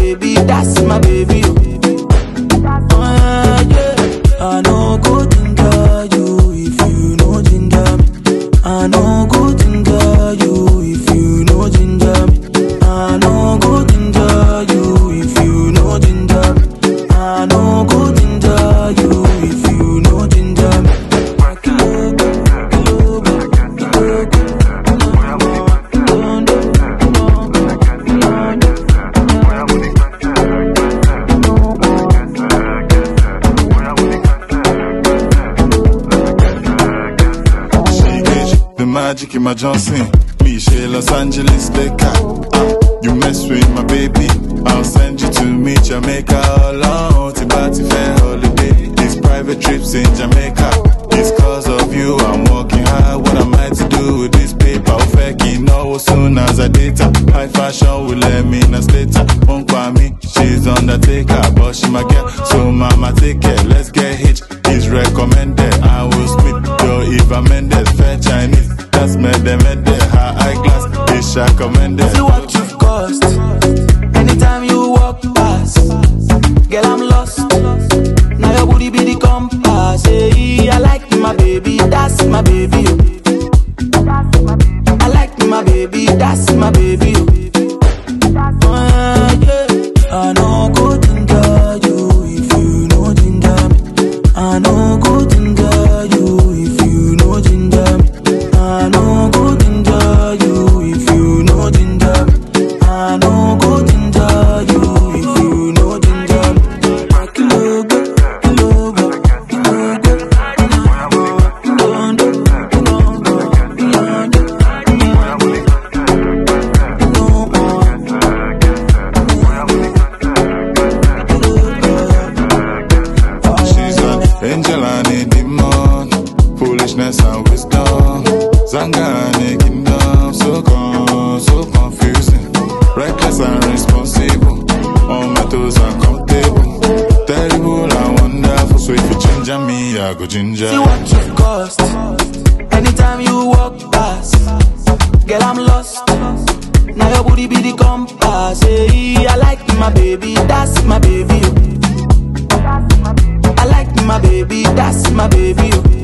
baby, that's my baby. Yeah. I no go ginger you if you no ginger me. I no go ginger you if you no ginger me. I no go ginger you if you no ginger me. I no go ginger you if you no ginger me. Magic in my Johnson, me she Los Angeles Baker. You mess with my baby, I'll send you to me Jamaica alone. Tibati fair holiday, these private trips in Jamaica. It's cause of you, I'm working hard. What am I to do with this paper? Faking know as soon as I date her. High fashion will let me in a state. Won't call me, she's undertaker, but she my girl, so mama take care. Let's get hitched, is recommended. I will split your Eva Mendes, fair Chinese. That's made them her eyeglass is recommended. See what you've cost. Anytime you walk past, girl, I'm lost. Now your booty be the compass. Hey, I like my baby, that's my baby. I like my baby, that's my baby. Yeah. I no go ginger you if you no ginger me. I no go ginger you if you no ginger me. I no go ginger you if you no ginger me. I no go ginger you if you no ginger me. She's an angel and a demon, foolishness and wisdom. Zanga and a kingdom, so confusing. Reckless and responsible, on my toes uncomfortable. Terrible and wonderful, so if you ginger me, I go ginger. See what you've cost. Anytime you walk past, girl, I'm lost. Now your booty be the compass. Hey, I like my baby, that's my baby. I like my baby, that's my baby.